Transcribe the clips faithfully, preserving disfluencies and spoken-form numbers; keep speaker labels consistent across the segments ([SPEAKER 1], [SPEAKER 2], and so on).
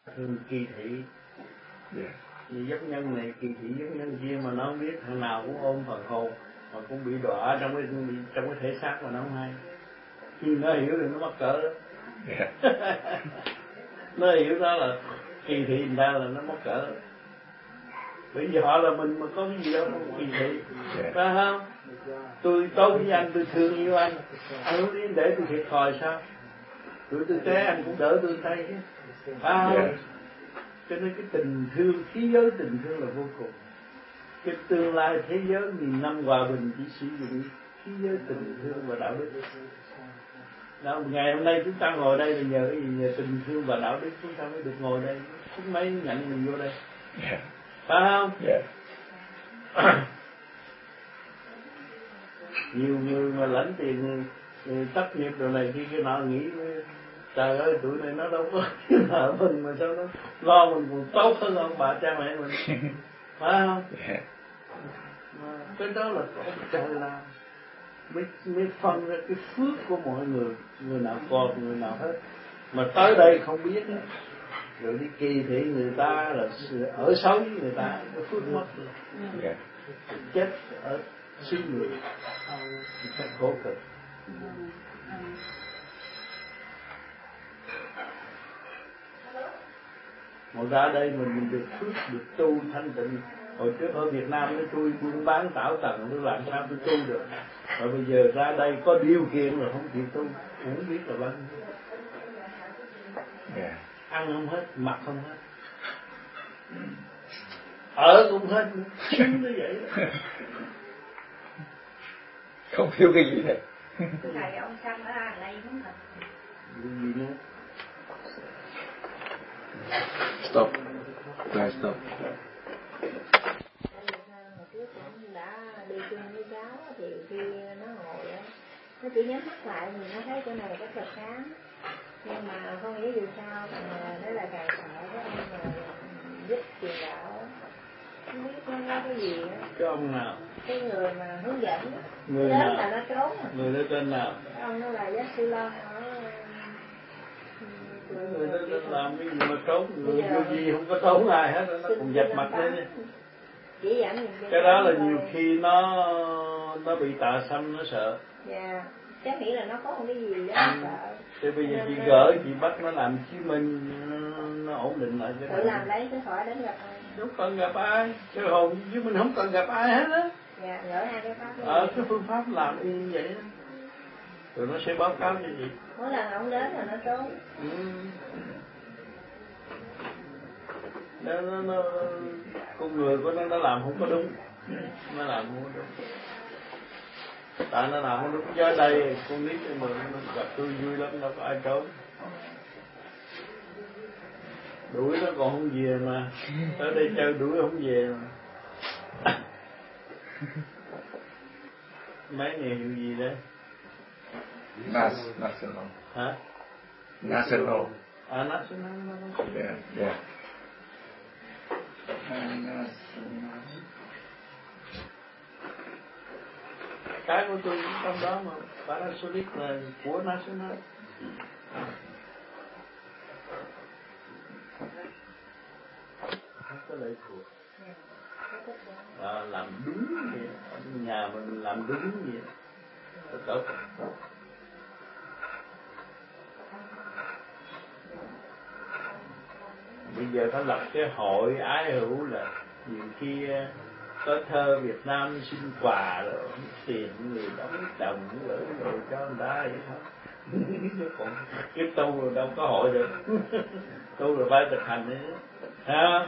[SPEAKER 1] thường kỳ thị.
[SPEAKER 2] Yeah.
[SPEAKER 1] Vì giống nhân này kỳ thị giống nhân kia mà nó không biết, thằng nào cũng ôm phần hồn mà cũng bị đọa trong cái trong cái thể xác mà nó không hay. Khi nó hiểu thì nó mắc cỡ đó.
[SPEAKER 2] Yeah.
[SPEAKER 1] Nó hiểu đó là kỳ thị người ta là nó mắc cỡ. Bởi vì họ là mình mà có cái gì đâu kỳ thị.
[SPEAKER 2] Yeah.
[SPEAKER 1] Phải không? Tôi tốt với anh, tôi thương yêu anh, anh không đến để tôi thiệt thòi sao? Tụi tôi té anh cũng đỡ tôi tay chứ. Phải không?
[SPEAKER 2] Yeah.
[SPEAKER 1] Cho nên cái tình thương, thế giới tình thương là vô cùng. Cái tương lai thế giới nghìn năm hòa bình chỉ sử dụng thế giới tình thương và đạo đức. Đó, ngày hôm nay chúng ta ngồi đây là nhờ cái gì? Nhờ tình thương và đạo đức chúng ta mới được ngồi đây. Chúng mấy nhận mình vô đây.
[SPEAKER 2] Yeah.
[SPEAKER 1] Phải không?
[SPEAKER 2] Yeah.
[SPEAKER 1] Nhiều người mà lãnh tiền tất nghiệp đồ này kia cái nọ nghĩ trời ơi tụi này nó đâu có nợ mình mà sao nó lo mình còn tốt hơn ông bà cha mẹ mình. Phải không?
[SPEAKER 2] Yeah.
[SPEAKER 1] Mà cái đó là có trời làm mới, mới phân ra cái phước của mọi người, người nào còn người nào hết mà tới đây không biết đó. Rồi đi kỳ thị người ta là ở xấu với người ta, cái phước mất rồi.
[SPEAKER 2] Yeah.
[SPEAKER 1] Chết ở xứ người phải khổ cực. Mà ra đây mình, mình được phước, được tu thanh tịnh. Hồi trước ở Việt Nam nó tôi buôn bán tảo tần, tôi làm sao tôi tu được. Và bây giờ ra đây có điều kiện rồi không chịu tu, không biết là bao nhiêu.
[SPEAKER 2] Yeah.
[SPEAKER 1] Ăn không hết, mặc không hết, ở cũng hết, chứ như vậy đó.
[SPEAKER 2] Không thiếu cái gì hết.
[SPEAKER 3] Thầy ông Sanh ở đây không thật.
[SPEAKER 1] Gì nữa?
[SPEAKER 2] Stop. Rồi stop.
[SPEAKER 3] Hồi trước cũng đã đi chung với cháu thì khi nó ngồi á, nó chỉ nhắm mắt lại thì nó thấy chỗ này rất là sáng. Nhưng mà không nghĩ vì sao mà nó là càng sợ cái ông mà giúp truyền đạo. Không biết nó nói cái gì á.
[SPEAKER 1] Cái ông nào?
[SPEAKER 3] Cái người mà hướng dẫn
[SPEAKER 1] Người
[SPEAKER 3] đến
[SPEAKER 1] nào?
[SPEAKER 3] là nó trốn.
[SPEAKER 1] Người đó tên nào?
[SPEAKER 3] Cái ông đó là giáo sư Long ở
[SPEAKER 1] người đó làm cái gì mà trốn, người vô gì không có trốn ai hết, nó cũng dập mặt lên. Cái đó là nhiều khi nó nó bị tà xâm nó sợ.
[SPEAKER 3] Dạ, chắc nghĩ là nó có một cái gì đó
[SPEAKER 1] ừ.
[SPEAKER 3] sợ.
[SPEAKER 1] Thì bây giờ chị gỡ, chị bắt nó làm Chí Minh, nó, nó ổn định lại cho
[SPEAKER 3] tự làm lấy cái khỏi đến gặp ai.
[SPEAKER 1] Không cần gặp ai, cái hồn chứ mình không cần gặp ai hết á.
[SPEAKER 3] Dạ, gỡ hai cái pháp.
[SPEAKER 1] Ờ, cái phương pháp làm như vậy đó. Rồi nó sẽ báo cáo cho chị.
[SPEAKER 3] Mỗi lần ông đến là nó trốn.
[SPEAKER 1] Ừ. Nó, nó, nó, con người của nó, nó làm không có đúng. Nó làm không có đúng. Tại nó làm không đúng. Cho đây, con nít cho mình, nó gặp tôi vui lắm, đâu có ai trốn. Đuổi nó còn không về mà. Tới đây chơi đuổi không về mà. Mấy nghề hiệu gì đấy?
[SPEAKER 2] Nas, national.
[SPEAKER 1] Hả?
[SPEAKER 2] National.
[SPEAKER 1] À, national.
[SPEAKER 2] Yeah, yeah.
[SPEAKER 1] Cái của tôi cũng trong đó mà. Panasonic là của national. Không có lệ thuộc. À, làm đúng vậy. Ở nhà mình làm đúng vậy. Rất tốt. Bây giờ ta lập cái hội ái hữu là nhiều khi có thơ Việt Nam xin quà rồi tiền người đóng đồng gửi đồ cho người ta vậy thôi. Còn cái tu rồi đâu có hội được. Tu rồi phải thực hành đấy. Ha?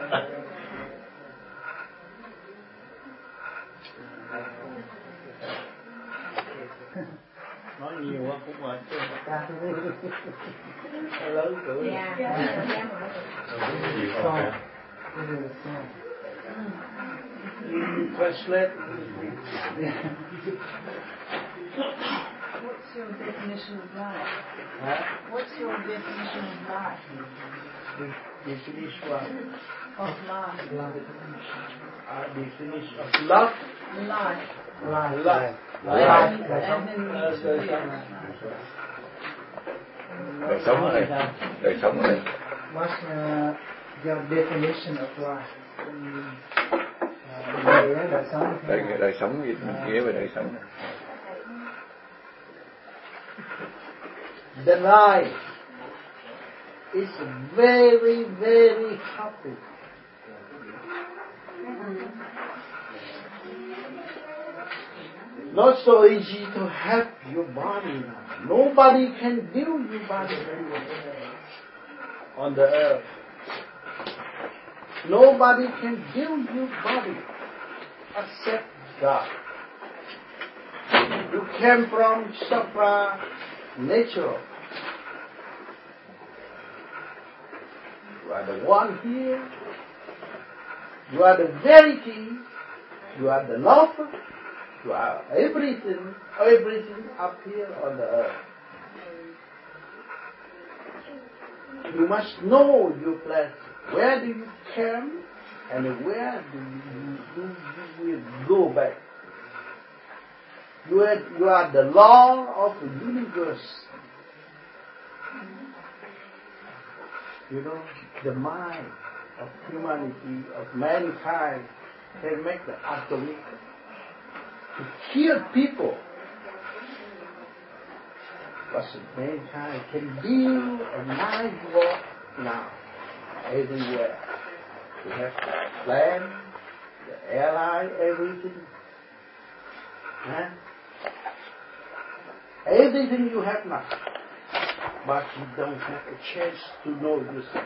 [SPEAKER 1] Nói nhiều quá cũng mệt chứ. Lớn tuổi.
[SPEAKER 3] Dạ.
[SPEAKER 1] Translate.
[SPEAKER 4] What's your definition of life?
[SPEAKER 1] Huh?
[SPEAKER 4] What's your definition of life?
[SPEAKER 1] Definition what?
[SPEAKER 4] Of life.
[SPEAKER 1] Uh, definition of love?
[SPEAKER 4] Life.
[SPEAKER 1] Life.
[SPEAKER 2] Life.
[SPEAKER 4] Life.
[SPEAKER 1] Đời sống.
[SPEAKER 2] Đời sống ở đây. Đời sống ở đây.
[SPEAKER 5] what's uh, your definition of life? Về đời sống.
[SPEAKER 2] Đời, đời sống gì? Nghĩa về đời sống.
[SPEAKER 1] The life is very, very happy. Not so easy to have your body now. Nobody can build your body on the earth. Nobody can build your body except God. You came from supernatural. You are the one here. You are the verity. You are the love. You are everything, everything up here on the earth. You must know your place. Where do you come and where do you, do you will go back? You are, you are the law of the universe. You know, the mind of humanity, of mankind, can make the atomic to kill people. But mankind can build a nice world now, everywhere. You have the land, the airline, everything. Huh? Everything you have now. But you don't have a chance to know yourself.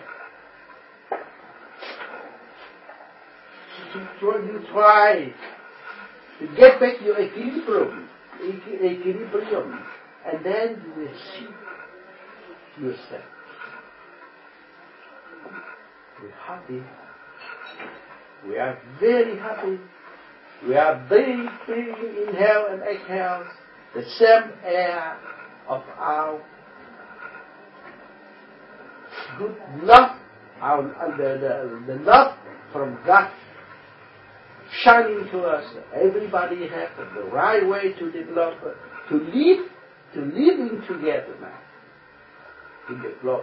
[SPEAKER 1] So you try to get back your equilibrium, equilibrium, and then you will see yourself. We're happy. We are very happy. We are breathing, breathing inhale and exhale the same air of our good love, our the, the, the love from God shining to us. Everybody has the right way to develop, to live, to living together now, to develop.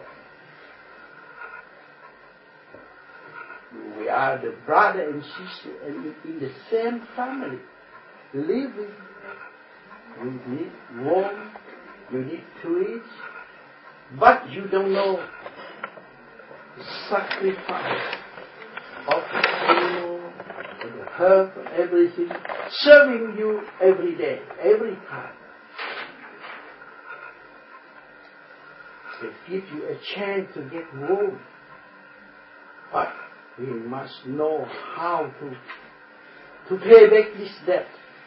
[SPEAKER 1] We are the brother and sister and in the same family, living. You need warm, you need to eat, but you don't know the sacrifice of the animal, the herb, everything, serving you every day, every time. They give you a chance to get warm, but we must know how to to pay back this debt.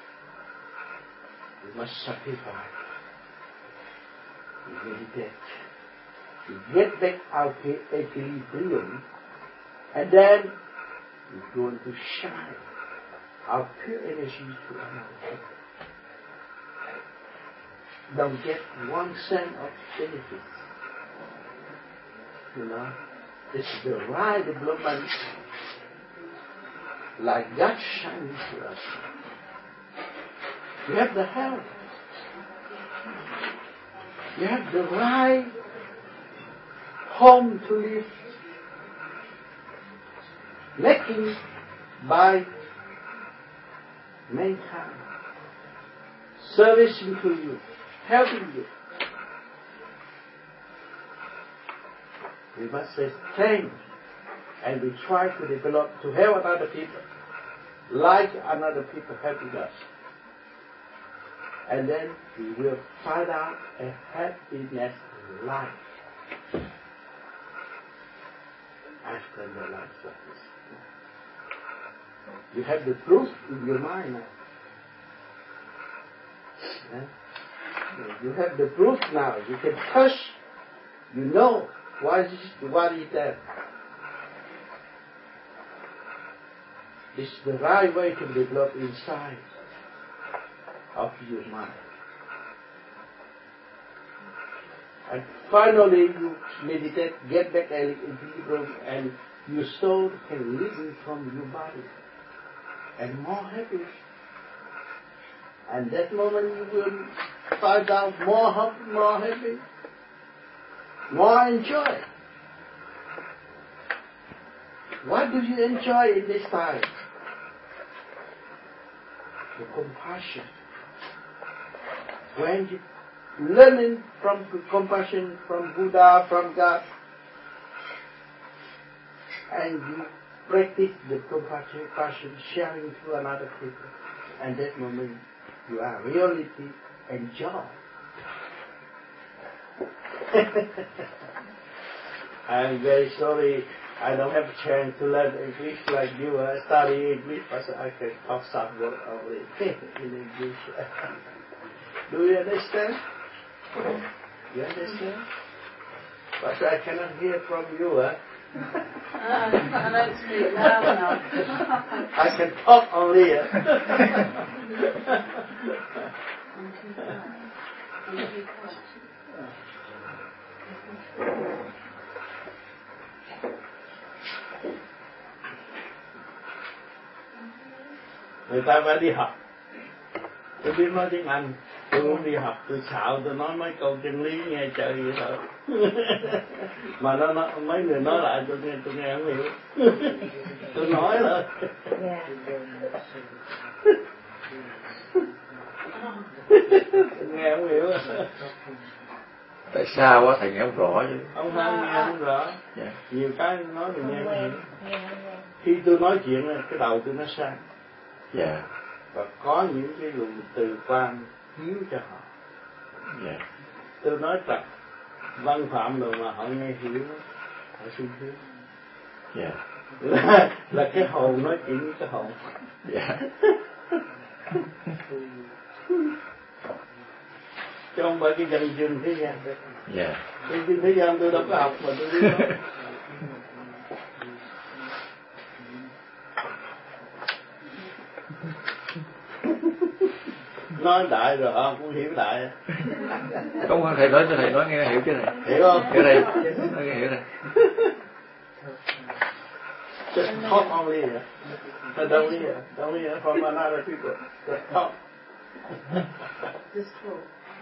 [SPEAKER 1] We must sacrifice. We meditate. We get back our equilibrium, and then we're going to shine our pure energy to another people. Don't get one cent of benefit. You know, it's the right development, like God shining to us. You have the help. You have the right home to live, making by mankind, servicing to you, helping you. We must say thanks, and we try to develop to help other people, like another people helping us. And then we will find out a happiness life after the life service. You have the truth in your mind now. Yeah? You have the proof now. You can touch. You know what is what is that. It's the right way to develop inside of your mind. And finally, you meditate, get back a equilibrium, and your soul can live from your body, and more happy. And that moment you will find out more happy, more happy, more enjoy. What do you enjoy in this time? The compassion. When you learning from compassion from Buddha, from God, and you practice the compassion, passion, sharing to another people, and that moment you are reality and joy. I'm very sorry I don't have a chance to learn English like you. I study English, but I can talk some word only in English. Do you understand? You understand? But I cannot hear from you, huh?
[SPEAKER 4] Uh, I don't speak loud enough.
[SPEAKER 1] I can talk only. Huh? Người ta phải đi học. Tôi biết nói tiếng Anh, tôi không đi học, tôi xạo, tôi nói mấy câu chân lý nghe trời vậy thôi. Mà nó, nó mấy người nói lại tôi nghe tôi nghe không hiểu. Tôi nói thôi. Tôi nghe không hiểu.
[SPEAKER 2] Tại sao quá thầy nghe không rõ chứ?
[SPEAKER 1] Ông Phan nghe không rõ.
[SPEAKER 2] Yeah.
[SPEAKER 1] Nhiều cái nói mình nghe không hiểu. Khi tôi nói chuyện cái đầu tôi nó sang.
[SPEAKER 2] Yeah.
[SPEAKER 1] Và có những cái luồng từ quan hiếu cho họ.
[SPEAKER 2] Yeah.
[SPEAKER 1] Tôi nói thật văn phạm rồi mà họ nghe hiểu, họ sung sướng.
[SPEAKER 2] Yeah.
[SPEAKER 1] Là, là cái hồn nói chuyện với cái hồn.
[SPEAKER 2] Yeah.
[SPEAKER 1] Chứ không phải cái dân dân thế gian.
[SPEAKER 2] Yeah.
[SPEAKER 1] Cái dân thế gian tôi đâu có học mà tôi biết nói. Nói đại rồi họ cũng hiểu đại.
[SPEAKER 2] Không, thầy nói cho thầy nói nghe hiểu chứ thầy.
[SPEAKER 1] Hiểu không?
[SPEAKER 2] Hiểu thầy. Nói nghe hiểu thầy.
[SPEAKER 1] Just talk only. But don't hear. Don't hear from another people. Just talk.
[SPEAKER 4] Just talk.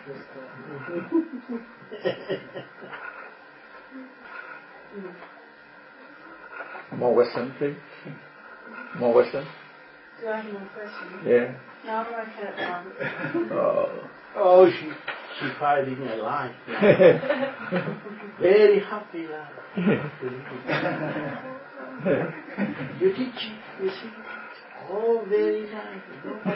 [SPEAKER 2] More question, please. More question.
[SPEAKER 4] Do I have more questions?
[SPEAKER 2] Yeah.
[SPEAKER 4] No, I'm okay at one.
[SPEAKER 2] Oh.
[SPEAKER 1] Oh, she she finding a life now. Very happy life. You teach, you see. Oh, very nice.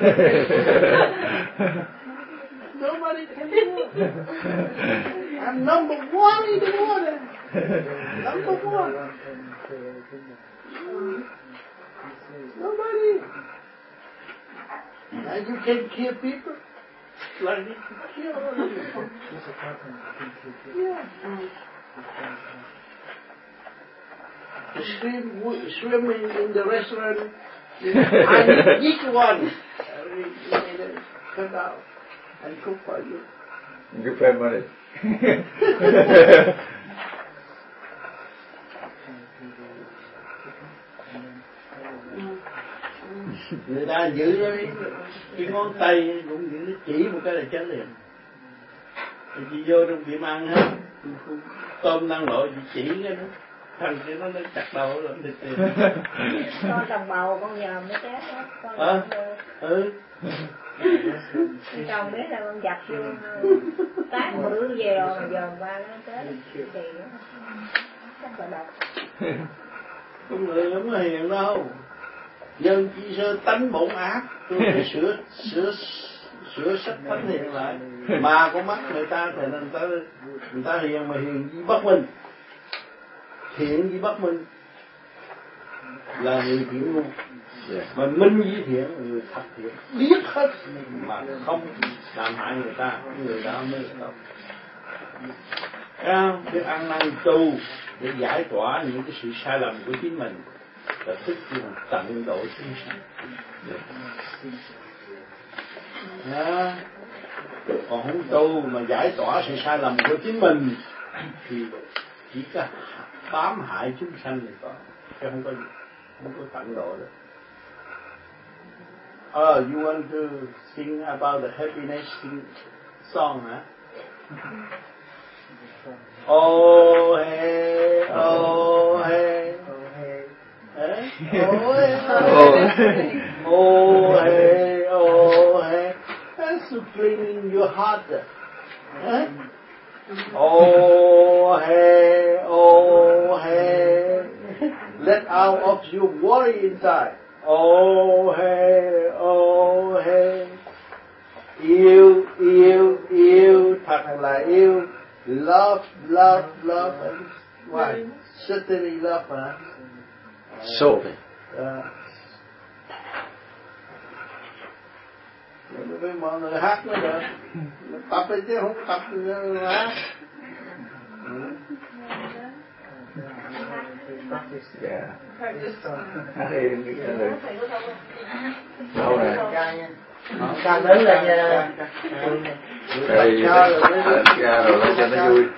[SPEAKER 1] Nobody can do it. I'm number one in the water. Number one. Nobody. And you can kill people like this. Kill people. Yeah. The swim, swimming in the restaurant. I each one. Cut out and cook for you.
[SPEAKER 2] Good family.
[SPEAKER 1] Người ta giữ cái, cái ngón tay cũng giữ chỉ một cái là chết liền. Thì chị vô trong tiệm ăn á, tôm năng nội chị chỉ cái đó, thằng kia nó nó chặt đầu rồi thịt tiền.
[SPEAKER 3] Con đồng bầu con dòm nó chết hết. Con
[SPEAKER 1] à, ừ.
[SPEAKER 3] Chồng biết là con giặt vô tát bự về rồi mà dòm qua nó chết thì chắc là độc.
[SPEAKER 1] Con người không có hiền đâu. Dân chỉ sơ tánh bổn ác, tôi phải sửa sửa sửa sách tánh hiền lại. Mà con mắt người ta thì người ta người ta hiền mà hiền gì bất minh, thiện gì bất minh là người thiện luôn. Mà minh với thiện người thật thiện, biết hết mà không làm hại người ta, người ta mới không. À, biết ăn năn tu để giải tỏa những cái sự sai lầm của chính mình. Là thức là tận độ chúng sanh. À, còn không tu mà giải tỏa sự sai lầm của chính mình thì chỉ có bám hại chúng sanh này có, chứ không có không có tận độ được. Oh, you want to sing about the happiness song, huh? Oh hey, oh hey. Oh hey, oh hey, that's cleaning your heart. Huh? Oh hey, oh hey, let out of your worry inside. Oh hey, oh hey, yêu, yêu, yêu, thật là yêu. Love, love, love. Why? Certainly love, huh?
[SPEAKER 2] So.
[SPEAKER 1] Uh, với mọi người hát mới được, tập đi chứ không tập thì hát.
[SPEAKER 2] Dạ. Hát đi nghĩ ra được. Đâu nè.
[SPEAKER 5] Càng lớn lên nha.
[SPEAKER 2] Đây, ra rồi lấy cho nó vui.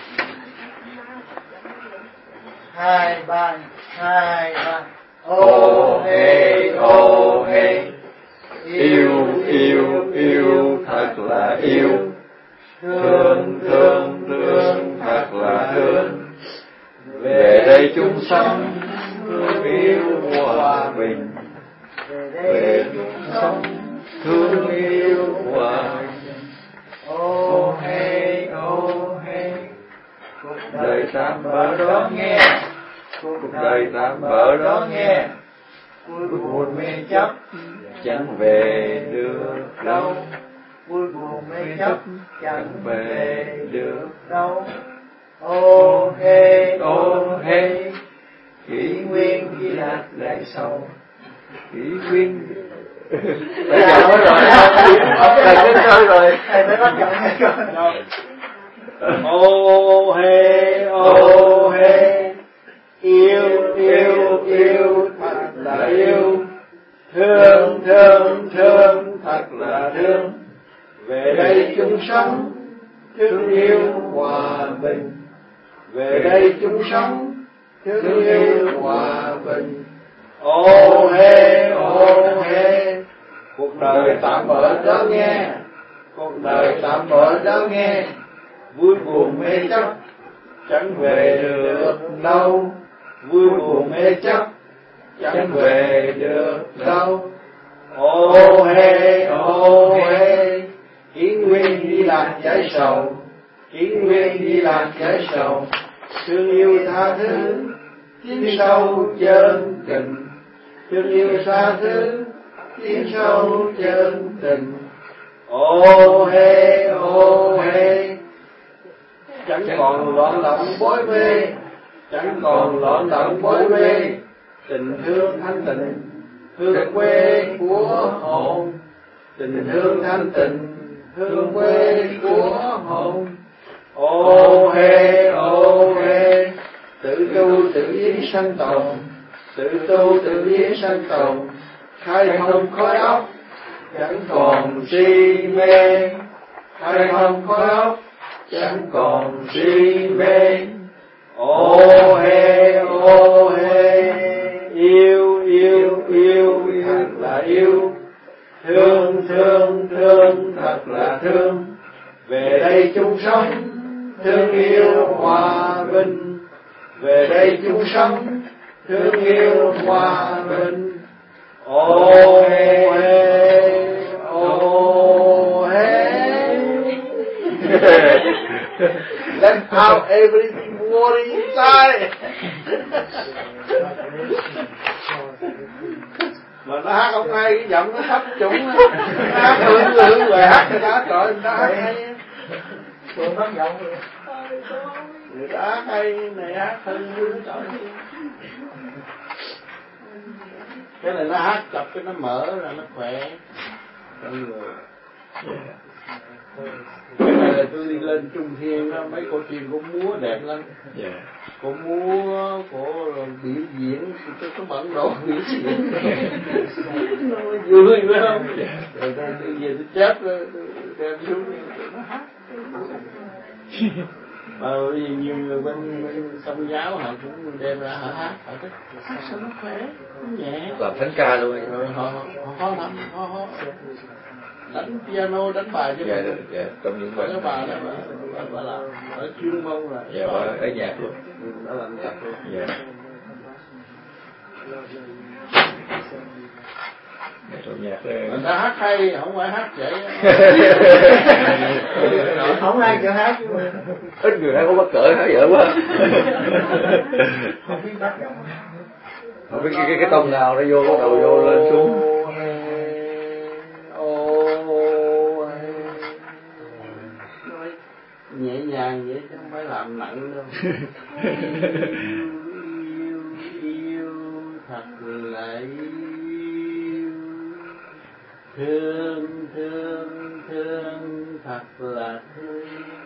[SPEAKER 5] Hai ba, hai ba.
[SPEAKER 2] Oh hey, oh hey, yêu, yêu, yêu, thật là yêu. Thương, thương, thương, thật là thương. Về đây chung sống, thương yêu hòa bình. Về chung sống, thương yêu hòa bình. Oh hey, oh hey, cuộc đời tạm bỡ đó nghe. Cuộc đời tạm bỡ đó nghe. Vui buồn mê chấp chẳng về được đâu. Vui buồn mê chấp chẳng về được đâu. Ô hê, ô hê, kỷ nguyên ghi lạc lại sầu. Kỷ nguyên bây giờ nói rồi, thầy đến nơi rồi, thầy phải bắt giọng nghe coi.
[SPEAKER 1] Ô hê, ô hê, yêu, yêu, yêu, thật là yêu. Thương, thương, thương, thật là thương. Về đây chung sống, thương yêu hòa bình. Về đây chung sống, thương yêu hòa bình. Ô hê, ô hê, cuộc đời tạm bỡ đó nghe. Cuộc đời tạm bỡ đó nghe. Vui buồn mê chấp chẳng về được đâu. Vui buồn mê chấp chẳng về được đâu. Ô hê, ô hê, kỷ nguyên đi lạc giải sầu. Kỷ nguyên đi lạc giải sầu. Thương yêu tha thứ tiến sâu chân tình. Thương yêu tha thứ tiến sâu chân tình. Ô hê, ô hê, chẳng còn loạn động bối mê. Chẳng còn loạn động bối mê. Tình thương thanh tịnh hương quê của hồn. Tình thương thanh tịnh hương quê của hồn. Ô hê, ô hê, tự tu tự biến sanh tồn. Tự tu tự biến sanh tồn. Khai thông khối óc chẳng còn si mê. Khai thông khối óc chẳng còn si mê. Ô hê, ô hê, yêu, yêu, yêu, thật là yêu. Thương, thương, thương, thật là thương. Về đây chung sống, thương yêu hòa bình. Về đây chung sống, thương yêu hòa bình. Ô hê, ô hê. Let out everything worry inside. Mà nó hát không hay, cái giọng nó thấp trũng. Nó hát hưởng hưởng rồi hát người ta trời người ta hát hay.
[SPEAKER 5] Tôi bắt giọng rồi.
[SPEAKER 1] Người ta hát hay, này hát hưng hưng trời. Cái này nó hát chập cái nó mở là nó khỏe. Con người. Cái này là tôi đi lên Trung Thiên đó, mấy cô truyền cô múa đẹp lắm.
[SPEAKER 2] Yeah.
[SPEAKER 1] Cô múa, cô biểu diễn, tôi có bận đồ biểu diễn. Nó vui phải không? Rồi tôi về tôi chết rồi, tôi đem xuống nó hát. Mà vì nhiều người bên, bên Sông giáo họ cũng đem ra họ hát, họ thích hát sao nó khỏe, nó nhẹ.
[SPEAKER 2] Làm thánh ca luôn.
[SPEAKER 1] Rồi họ họ khó lắm, họ họ đánh piano, đánh bài cho
[SPEAKER 2] dạ,
[SPEAKER 1] mình.
[SPEAKER 2] dạ, trong những bài
[SPEAKER 1] Cái bà đó bà, bà, bà làm ở chuyên môn là
[SPEAKER 2] dạ, bà ở nhạc luôn.
[SPEAKER 1] nó làm nhạc luôn.
[SPEAKER 2] Dạ. nhạc đây.
[SPEAKER 1] Người ta hát hay, không phải hát vậy.
[SPEAKER 5] Không ai chịu hát chứ mà.
[SPEAKER 2] Ít người hát có mắc cỡ hát dở quá.
[SPEAKER 5] Không biết bắt giọng.
[SPEAKER 2] Không biết cái cái, cái tông nào nó vô bắt đầu vô lên xuống.
[SPEAKER 1] Nhẹ nhàng vậy chứ không phải làm nặng đâu. Yêu, yêu, thật là yêu. Thương, thương, thương, thật là thương.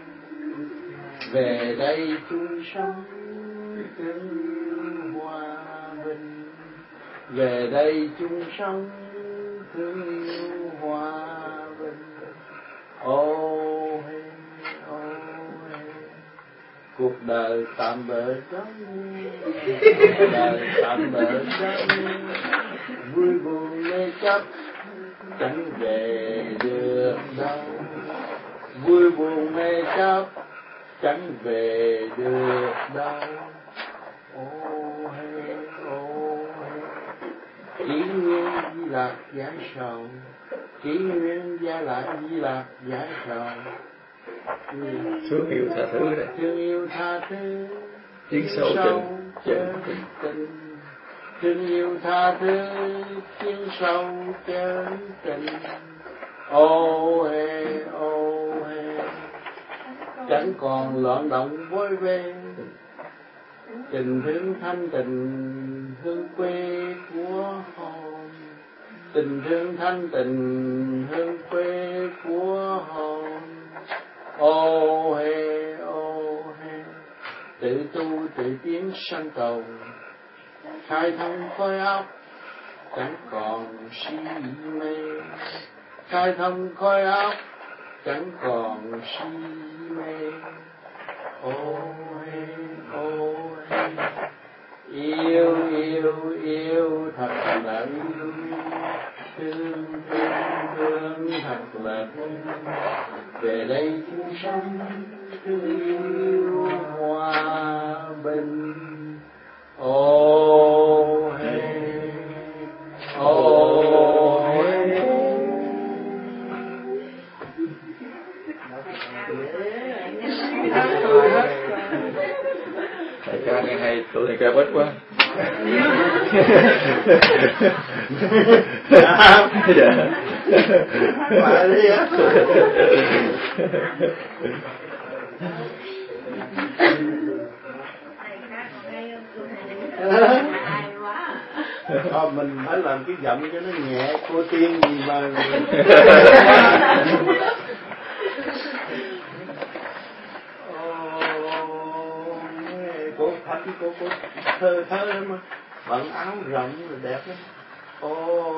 [SPEAKER 1] Về đây chung sống, thương hòa bình. Về đây chung sống, thương yêu hòa bình. Ô hey, ô hey. Cuộc đời tạm bỡ trống, cuộc đời tạm bỡ trống, vui buồn mê chấp chẳng về được đâu. Vui buồn mê chấp chẳng về được đâu. Ô hey, ô hey. Kỷ nguyên Di Lạc giải sầu, kỷ nguyên gia lại Di Lạc giải sầu.
[SPEAKER 2] Thương yêu tha thứ này.
[SPEAKER 1] Thương yêu tha thứ,
[SPEAKER 2] tiếng sâu tình, chân
[SPEAKER 1] tình. Thương yêu tha thứ, tiếng sâu chân tình. Ô hê, ô hê. Chẳng còn loạn động vối về. Tình thương thanh tình, hương quê của hồn. Tình thương thanh tình, hương quê của hồn. Ô hê, ô hê. Tự tu tự tiến sanh cầu, khai thông khối óc chẳng còn si mê. Khai thông khối óc chẳng còn si mê. Ô hê, ô hê. Yêu, yêu, yêu thật là yêu. Thương, thương, thương thật là thương. Về đây chung sống, thương yêu hòa bình. Ô hê, ô hê.
[SPEAKER 2] Thầy ca nghe hay, tụi thầy ca bết quá. Dạ.
[SPEAKER 1] Lại đi á. Thôi mình phải làm cái giọng cho nó nhẹ, cô tiên gì mà. Cô thanh cô cô thơ thơ lắm mà, bận áo rộng rồi đẹp lắm. Ô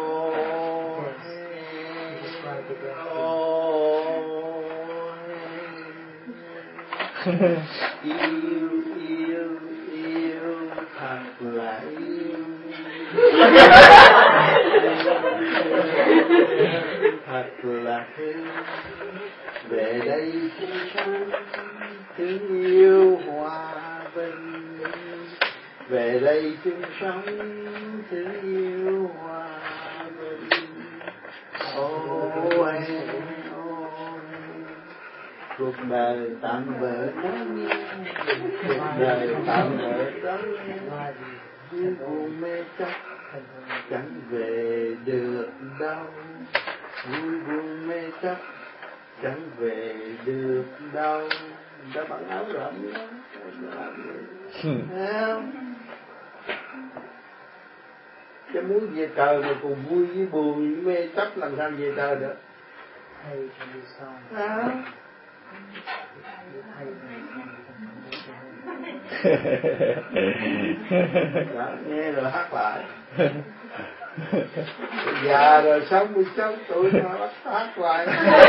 [SPEAKER 1] yêu, yêu, yêu thật là yêu. Thật là thương. Về đây chung sống, thương yêu hòa bình. Về đây chung sống, thương yêu hòa bình. Ô em, ô em. Cuộc đời tạm bỡ trống, cuộc đời tạm bỡ trống. Vui buồn mê chấp chẳng về được đâu. Vui buồn mê chấp chẳng về được đâu. Người ta bận áo rộng đó, thấy không? Chứ muốn về trời mà còn vui với buồn với mê chấp làm sao về trời được? À. Đó, nghe rồi hát lại. Già rồi sáu mươi sáu tuổi mà bắt hát lại.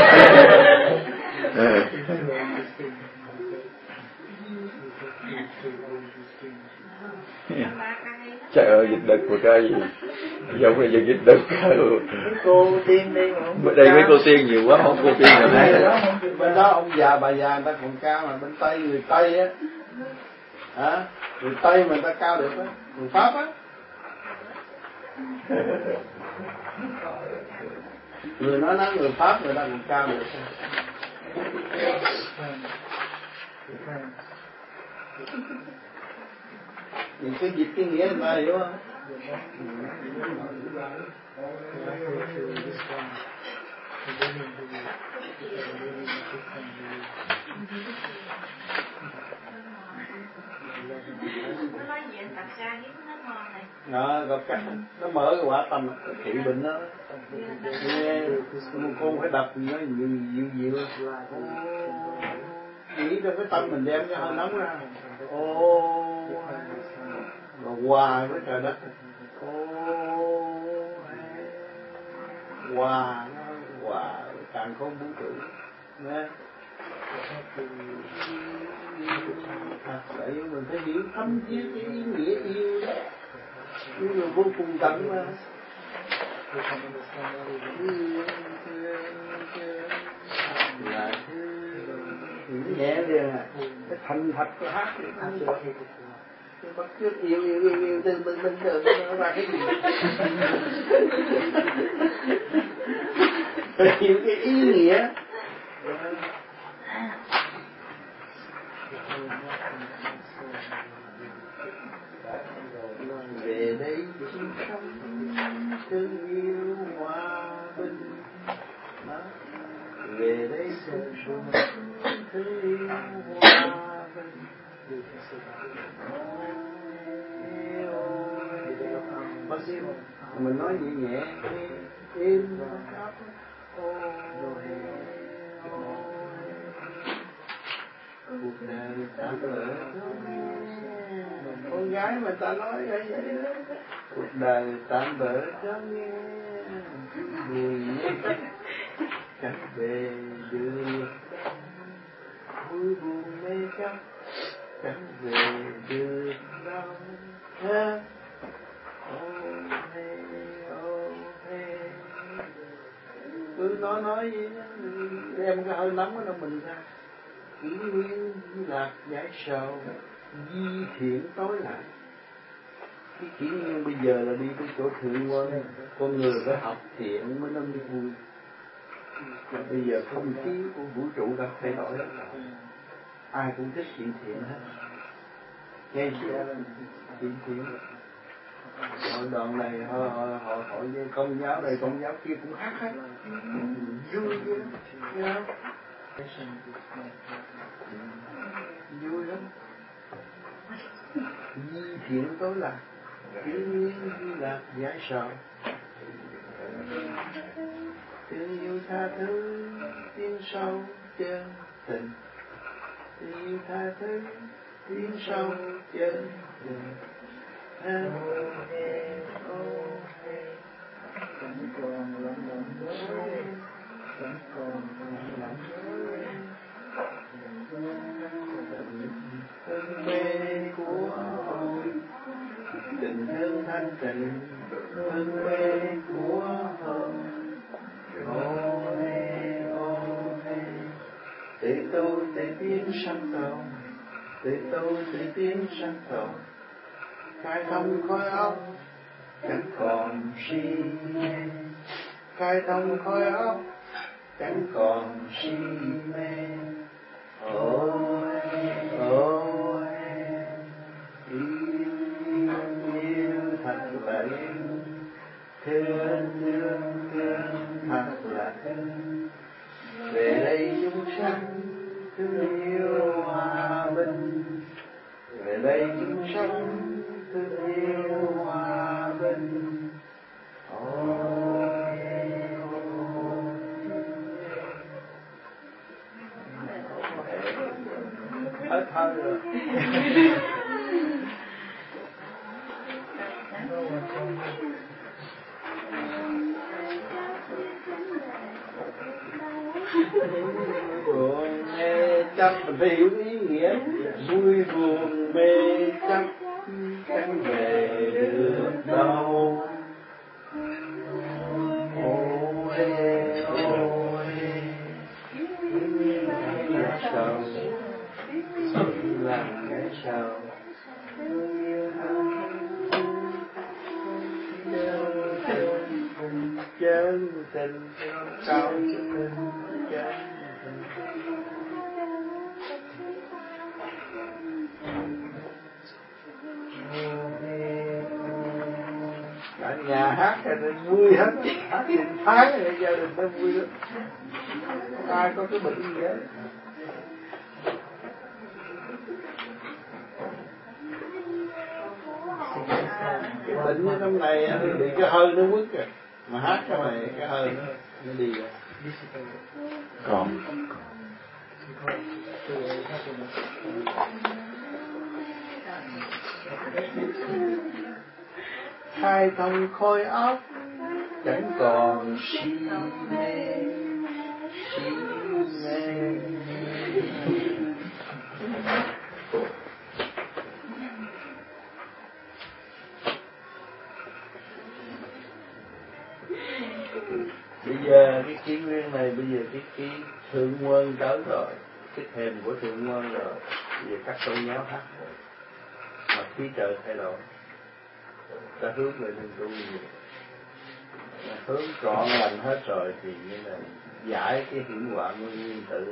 [SPEAKER 2] Trời ơi, dịch đực của ca gì giống như dịch đực ca luôn.
[SPEAKER 5] Cô tiên đi mà
[SPEAKER 2] đây mấy cô tiên nhiều quá, không cô tiên nào thấy rồi.
[SPEAKER 1] Bên đó ông già bà già người ta còn cao, mà bên Tây người Tây á, hả? Người Tây mà người ta cao được á, người Pháp á, Người nói nói người Pháp người ta còn cao được. Những cái dịch cái nghĩa người ta hiểu không?
[SPEAKER 3] Nó nói chuyện tập ra cái nó ngon này.
[SPEAKER 1] Nó gặp cách nó mở cái quả tâm trị bệnh đó. Nghe một con phải đập nó nhiều nhiều nhiều. Nghĩ trong cái tâm mình đem cái hơi nóng ra. Ô, rồi hòa với trời đất. Ô, hòa nó hòa càng không vũ trụ. Nghe. Thật vậy mình phải hiểu thâm thiết cái ý nghĩa yêu đó, yêu là vô cùng tận mà. Là hiểu nhẹ liền à, cái thành thật cái hát thì không được. Cái bắt chước yêu yêu yêu yêu từng từng từng từng nó ra cái gì? Phải hiểu cái ý nghĩa. Về đây chung sống thương yêu hòa bình, về đây chung sống thương yêu hòa bình. Mình nói nhẹ nhẹ im cuộc đời tạm bỡ. Con gái mà ta nói vậy vậy đó. Cuộc đời tạm bỡ cho nghe buồn nhé chẳng về được, vui buồn mê chấp chẳng về được đâu ha. Ô hê ô hê, cứ nói nói vậy đó, đem cái hơi nóng ở mình ra. Kỷ nguyên lạc giải sầu, di thiện tối lại. Cái kỷ nguyên bây giờ là đi tới chỗ thượng quân, con người phải học thiện mới nên đi vui. Bây giờ không khí của vũ trụ đã thay đổi, ai cũng thích chuyện thiện hết. Nghe chưa? Chuyện thiện. Hội đoạn này họ họ họ hội công giáo này công giáo kia cũng hát hết, vui chứ, nghe không? Vui lắm. Di thiện tối lạc, kỷ nguyên di lạc giải sầu. Thương yêu tha thứ, tiến sâu chân tình. Thương yêu tha thứ, tiến sâu chân tình. Chẳng còn lòng lòng dối, chẳng còn lòng dối. Hương mê của hồi, tình thương thanh tịnh. Hương mê của hồi, ô hê ô hê. Để tôi để tiến sang tàu, để tôi để tiến sang tàu. Khai thông khói óc chẳng còn si mê, khai thông khói óc chẳng còn si mê. Ôi ôi yêu yêu thật là yêu, thương thương thương thật là thương. Về đây chúng sanh thương yêu hòa bình, về đây chúng sanh thương yêu hòa bình. Ôi hết hơi rồi. Buồn mê chấp mình hiểu ý nghĩa, vui buồn mê chấp chẳng về được đâu. Ôi ôi là sầu, làm cái sầu. thân tình cao trên chân. Cả nhà hát thì vui hết, hát thì tháng thì gia đình nó vui lắm, không ai có cái bệnh gì hết. Cái bệnh ở trong này thì bị cái hơi nó quất rồi, mà hát cái này cái hơi nó, nó đi rồi.
[SPEAKER 2] Còn
[SPEAKER 1] khai thông khôi óc chẳng còn si mê si mê. Bây giờ cái ký nguyên này, bây giờ cái ký thượng quân tới rồi, cái thềm của thượng quân rồi, bây giờ các tôn giáo hát rồi, mà khí trời thay đổi, ta hướng về đường tu nhiều, hướng trọn lành hết rồi thì như là giải cái hiểm họa nguyên nguyên tử,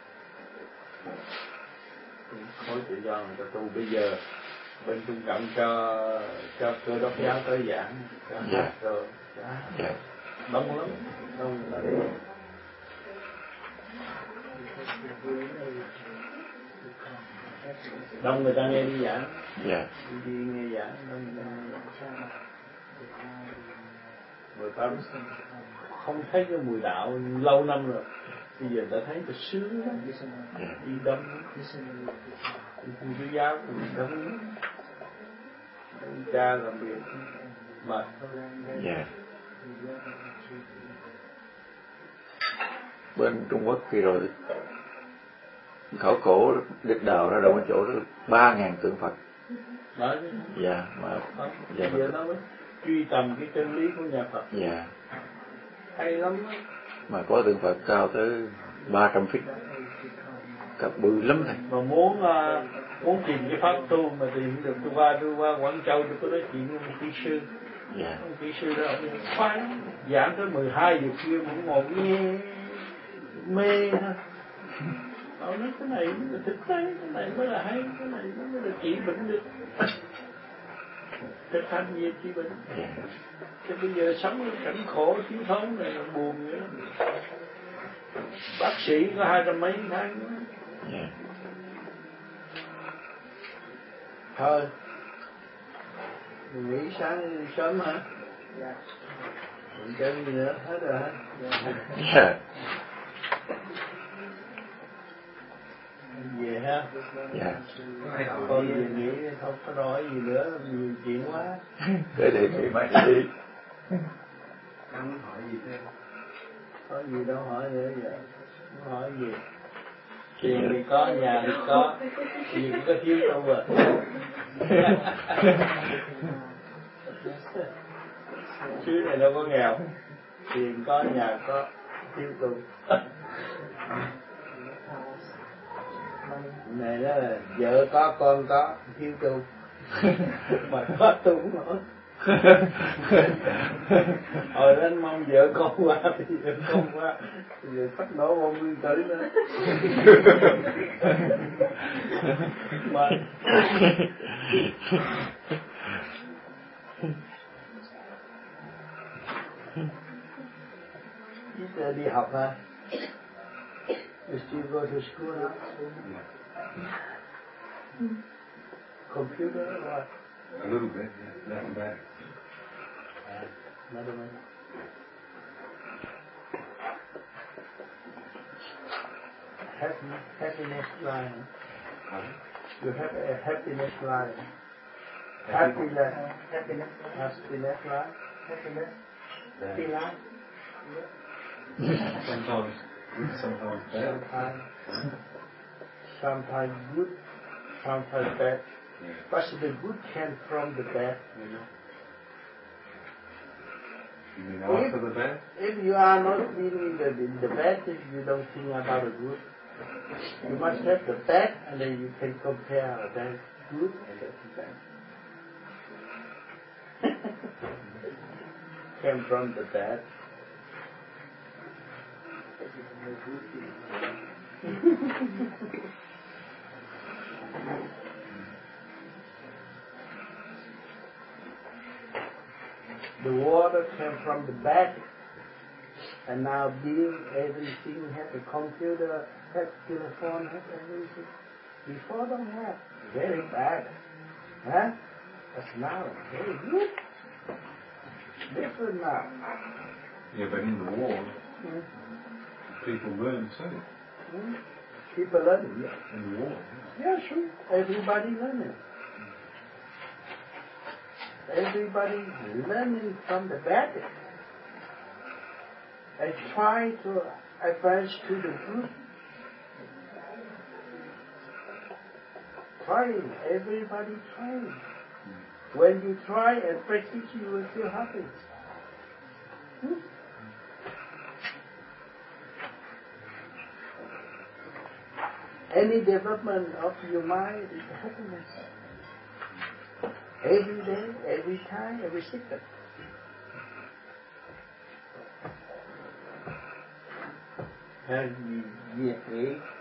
[SPEAKER 1] khối tự do người ta tu. Bây giờ bên Trung Cộng cho cho Cơ Đốc giáo tới giảng, cho hát rồi, đông lắm, đông lắm. Đông người ta nghe đi giảng,
[SPEAKER 2] yeah.
[SPEAKER 1] đi nghe giảng, đông người ta nghe giảng. Người ta không thấy cái mùi đạo lâu năm rồi, bây giờ ta thấy ta sướng lắm, đi đông, Thiên Chúa giáo cũng đông, ông cha làm việc mệt thôi.
[SPEAKER 2] Yeah. Bên Trung Quốc khi rồi khảo cổ đích đào ra đâu ở chỗ đó ba ngàn tượng Phật.
[SPEAKER 1] Nói
[SPEAKER 2] dạ mà
[SPEAKER 1] dạ giờ nó mới truy tầm cái chân lý của nhà Phật.
[SPEAKER 2] Dạ.
[SPEAKER 1] Hay lắm đó.
[SPEAKER 2] Mà có tượng Phật cao tới ba trăm feet, cặp bự lắm này.
[SPEAKER 1] Mà muốn uh, muốn tìm cái pháp tu mà tìm được, tôi qua tôi qua Quảng Châu tôi có nói chuyện với một kỹ sư.
[SPEAKER 2] Dạ.
[SPEAKER 1] Một kỹ sư đó ông khoái giảng tới mười hai giờ khuya cũng ngồi nghe mê ha. Ông nói cái này mới là thực tế, cái này mới là hay, cái này nó mới là trị bệnh được. Thực hành gì trị bệnh. Chứ bây giờ sống cảnh khổ thiếu thốn này là buồn vậy lắm. Bác sĩ có hai trăm mấy tháng nữa.
[SPEAKER 2] Yeah.
[SPEAKER 1] Thôi mình nghỉ sáng sớm hả? Dạ. Mình chơi gì nữa? Hết rồi hả?
[SPEAKER 2] Dạ.
[SPEAKER 1] Về ha?
[SPEAKER 2] Dạ.
[SPEAKER 1] Thôi về nghỉ không có nói gì nữa, nhiều chuyện quá.
[SPEAKER 2] Để để chị mai đi.
[SPEAKER 6] Không hỏi gì thêm.
[SPEAKER 1] Có gì đâu hỏi nữa vậy? Không hỏi gì. Tiền thì có, nhà thì có, gì cũng có thiếu đâu rồi. Chứ này đâu có nghèo. Tiền có, nhà có, thiếu tu. Này đó là vợ có, con có, thiếu tu. Mà có tu cũng nổi. Hồi đó mong vợ con qua, thì vợ con qua, thì giờ phát nổ bom nguyên tử nữa. Mà you uh, đi học hả? You still go to school now? Computer or what?
[SPEAKER 6] A little bit, yeah, not bad.
[SPEAKER 1] Another one. Happy, happiness line.
[SPEAKER 6] Huh?
[SPEAKER 1] You have a happiness line. Happiness, happiness, happiness line. Happiness, happy line.
[SPEAKER 6] Sometimes, sometimes bad.
[SPEAKER 1] Sometimes, sometimes good, sometimes bad.
[SPEAKER 6] Yeah.
[SPEAKER 1] But the good came from the bad, you know.
[SPEAKER 6] You mean after the bad?
[SPEAKER 1] If you are not feeling the, the bad, if you don't think about the good, you must have the bad, and then you can compare the good and the bad. Came from the bad. The water came from the back, and now being everything have a computer, have telephone, have everything. Before don't have, very bad, huh? But now very good, different now.
[SPEAKER 6] Yeah, but in the war,
[SPEAKER 1] Hmm?
[SPEAKER 6] people learn too.
[SPEAKER 1] Hmm? People learning, yeah.
[SPEAKER 6] In the war.
[SPEAKER 1] Yeah, sure. Everybody learning. Everybody learning from the bad. I try to advance to the good. Trying, everybody trying. When you try and practice, you will feel happy. Hmm? Any development of your mind is happiness. Every day, every time, every second. And you get